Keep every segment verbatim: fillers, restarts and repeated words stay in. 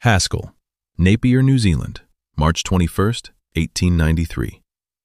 Haskell, Napier, New Zealand, March twenty-first, eighteen ninety-three.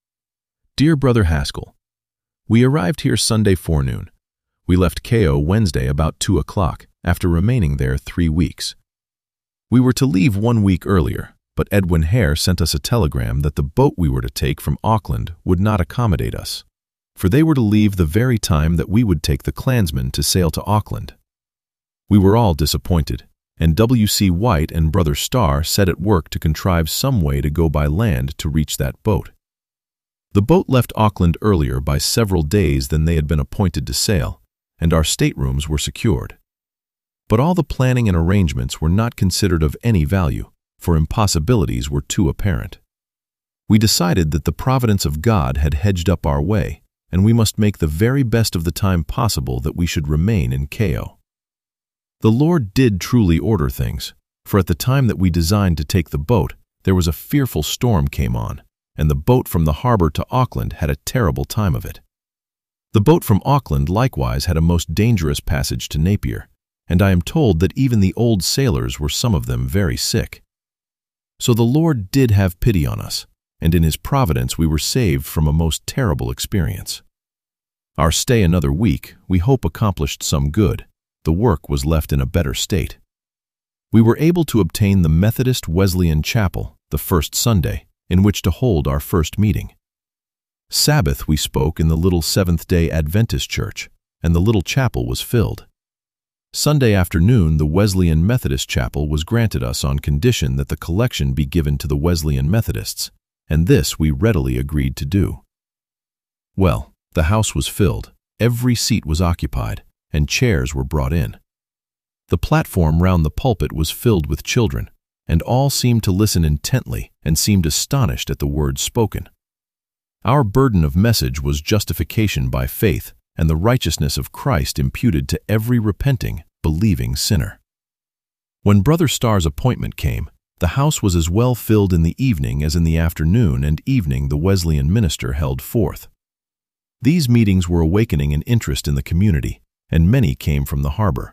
Dear Brother Haskell, we arrived here Sunday forenoon. We left K O Wednesday about two o'clock, after remaining there three weeks. We were to leave one week earlier, but Edwin Hare sent us a telegram that the boat we were to take from Auckland would not accommodate us, for they were to leave the very time that we would take the Klansmen to sail to Auckland. We were all disappointed, and W C White and Brother Starr set at work to contrive some way to go by land to reach that boat. The boat left Auckland earlier by several days than they had been appointed to sail, and our staterooms were secured. But all the planning and arrangements were not considered of any value, for impossibilities were too apparent. We decided that the providence of God had hedged up our way, and we must make the very best of the time possible that we should remain in K O. The Lord did truly order things, for at the time that we designed to take the boat, there was a fearful storm came on, and the boat from the harbor to Auckland had a terrible time of it. The boat from Auckland likewise had a most dangerous passage to Napier, and I am told that even the old sailors were some of them very sick. So the Lord did have pity on us, and in His providence we were saved from a most terrible experience. Our stay another week, we hope, accomplished some good. The work was left in a better state. We were able to obtain the Methodist Wesleyan Chapel, the first Sunday, in which to hold our first meeting. Sabbath we spoke in the little Seventh-day Adventist church, and the little chapel was filled. Sunday afternoon the Wesleyan Methodist Chapel was granted us on condition that the collection be given to the Wesleyan Methodists, and this we readily agreed to do. Well, the house was filled, every seat was occupied, and chairs were brought in. The platform round the pulpit was filled with children, and all seemed to listen intently and seemed astonished at the words spoken. Our burden of message was justification by faith and the righteousness of Christ imputed to every repenting, believing sinner. When Brother Starr's appointment came, the house was as well filled in the evening as in the afternoon and evening the Wesleyan minister held forth. These meetings were awakening an interest in the community, and many came from the harbor.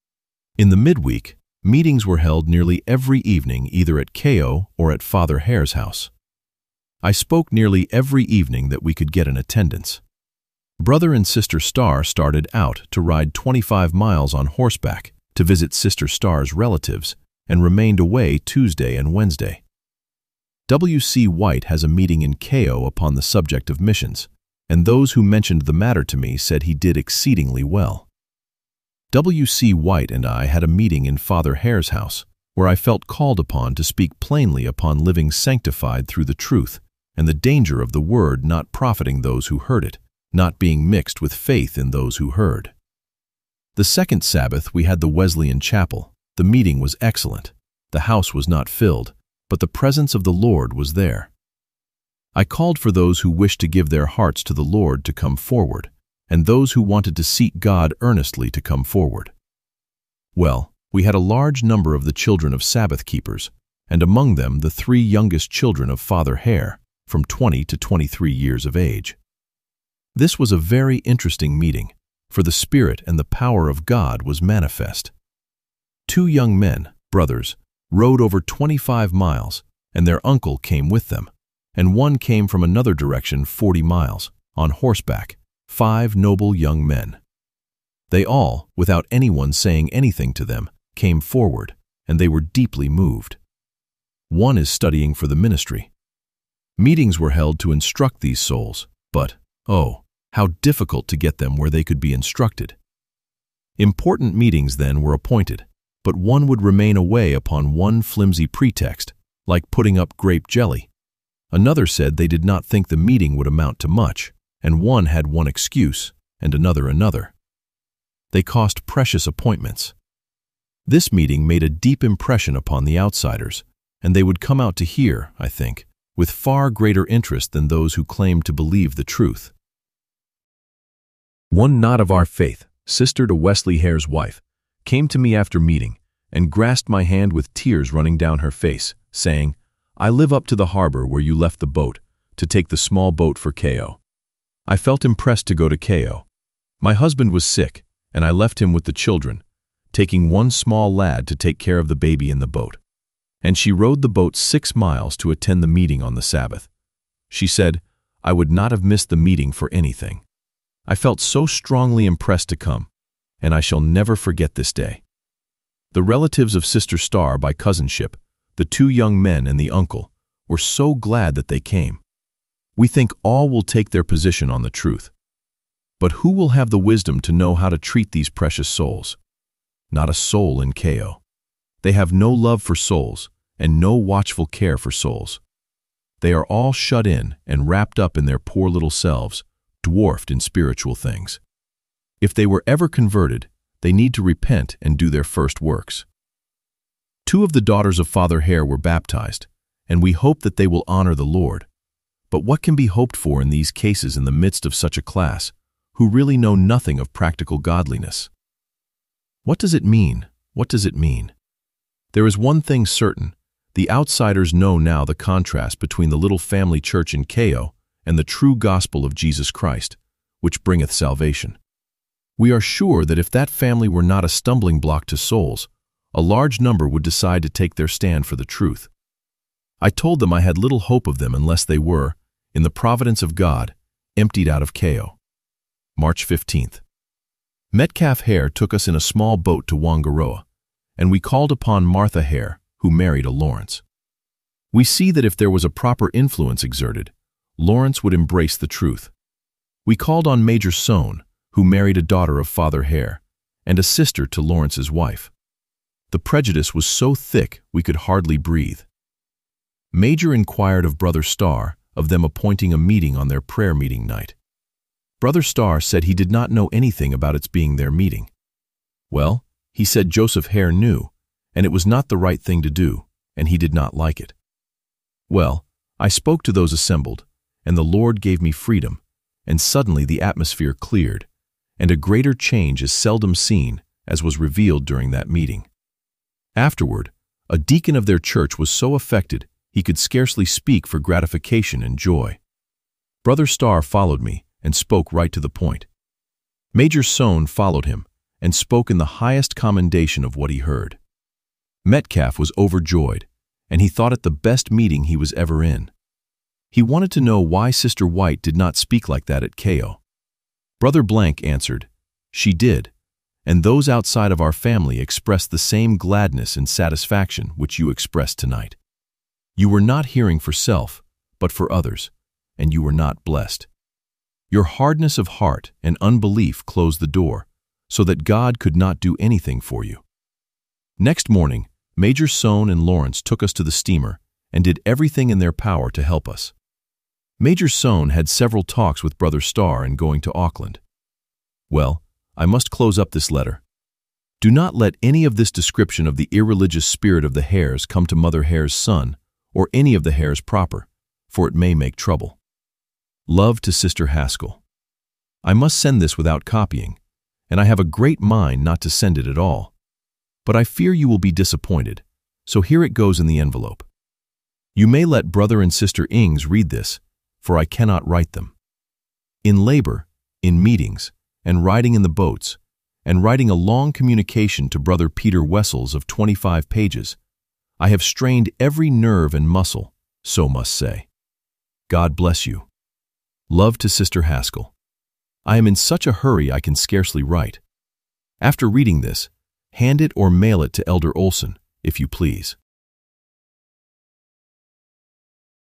In the midweek, meetings were held nearly every evening either at K O or at Father Hare's house. I spoke nearly every evening that we could get in attendance. Brother and Sister Starr started out to ride twenty-five miles on horseback to visit Sister Starr's relatives and remained away Tuesday and Wednesday. W C White has a meeting in K O upon the subject of missions, and those who mentioned the matter to me said he did exceedingly well. W C White and I had a meeting in Father Hare's house, where I felt called upon to speak plainly upon living sanctified through the truth, and the danger of the word not profiting those who heard it, not being mixed with faith in those who heard. The second Sabbath we had the Wesleyan Chapel. The meeting was excellent. The house was not filled, but the presence of the Lord was there. I called for those who wished to give their hearts to the Lord to come forward, and those who wanted to seek God earnestly to come forward. Well, we had a large number of the children of Sabbath keepers, and among them the three youngest children of Father Hare, from twenty to twenty-three years of age. This was a very interesting meeting, for the Spirit and the power of God was manifest. Two young men, brothers, rode over twenty-five miles, and their uncle came with them, and one came from another direction forty miles, on horseback, five noble young men. They all, without anyone saying anything to them, came forward, and they were deeply moved. One is studying for the ministry. Meetings were held to instruct these souls, but, oh, how difficult to get them where they could be instructed. Important meetings then were appointed, but one would remain away upon one flimsy pretext, like putting up grape jelly. Another said they did not think the meeting would amount to much, and one had one excuse, and another another. They cost precious appointments. This meeting made a deep impression upon the outsiders, and they would come out to hear, I think, with far greater interest than those who claimed to believe the truth. One not of our faith, sister to Wesley Hare's wife, came to me after meeting and grasped my hand with tears running down her face, saying, "I live up to the harbor where you left the boat, to take the small boat for K O. I felt impressed to go to K O. My husband was sick, and I left him with the children, taking one small lad to take care of the baby in the boat. And she rowed the boat six miles to attend the meeting on the Sabbath. She said, "I would not have missed the meeting for anything. I felt so strongly impressed to come, and I shall never forget this day." The relatives of Sister Starr by cousinship, the two young men and the uncle, were so glad that they came. We think all will take their position on the truth. But who will have the wisdom to know how to treat these precious souls? Not a soul in K O. They have no love for souls and no watchful care for souls. They are all shut in and wrapped up in their poor little selves, dwarfed in spiritual things. If they were ever converted, they need to repent and do their first works. Two of the daughters of Father Hare were baptized, and we hope that they will honor the Lord. But what can be hoped for in these cases in the midst of such a class, who really know nothing of practical godliness? What does it mean? What does it mean? There is one thing certain. The outsiders know now the contrast between the little family church in K O and the true gospel of Jesus Christ, which bringeth salvation. We are sure that if that family were not a stumbling block to souls, a large number would decide to take their stand for the truth. I told them I had little hope of them unless they were, in the providence of God, emptied out of K O. March fifteenth. Metcalf Hare took us in a small boat to Whangaroa, and we called upon Martha Hare, who married a Lawrence. We see that if there was a proper influence exerted, Lawrence would embrace the truth. We called on Major Sohn, who married a daughter of Father Hare, and a sister to Lawrence's wife. The prejudice was so thick we could hardly breathe. Major inquired of Brother Starr of them appointing a meeting on their prayer meeting night. Brother Starr said he did not know anything about its being their meeting. Well, he said Joseph Hare knew, and it was not the right thing to do, and he did not like it. Well, I spoke to those assembled, and the Lord gave me freedom, and suddenly the atmosphere cleared, and a greater change is seldom seen, as was revealed during that meeting. Afterward, a deacon of their church was so affected he could scarcely speak for gratification and joy. Brother Starr followed me and spoke right to the point. Major Sohn followed him and spoke in the highest commendation of what he heard. Metcalf was overjoyed, and he thought it the best meeting he was ever in. He wanted to know why Sister White did not speak like that at K O. Brother Blank answered, "She did, and those outside of our family expressed the same gladness and satisfaction which you expressed tonight. You were not hearing for self, but for others, and you were not blessed. Your hardness of heart and unbelief closed the door, so that God could not do anything for you." Next morning, Major Sohn and Lawrence took us to the steamer and did everything in their power to help us. Major Sohn had several talks with Brother Starr in going to Auckland. Well, I must close up this letter. Do not let any of this description of the irreligious spirit of the Hares come to Mother Hare's son or any of the Hares proper, for it may make trouble. Love to Sister Haskell. I must send this without copying, and I have a great mind not to send it at all. But I fear you will be disappointed, so here it goes in the envelope. You may let Brother and Sister Ings read this, for I cannot write them. In labor, in meetings, and riding in the boats, and writing a long communication to Brother Peter Wessels of twenty-five pages, I have strained every nerve and muscle, so must say. God bless you. Love to Sister Haskell. I am in such a hurry I can scarcely write. After reading this, hand it or mail it to Elder Olson, if you please.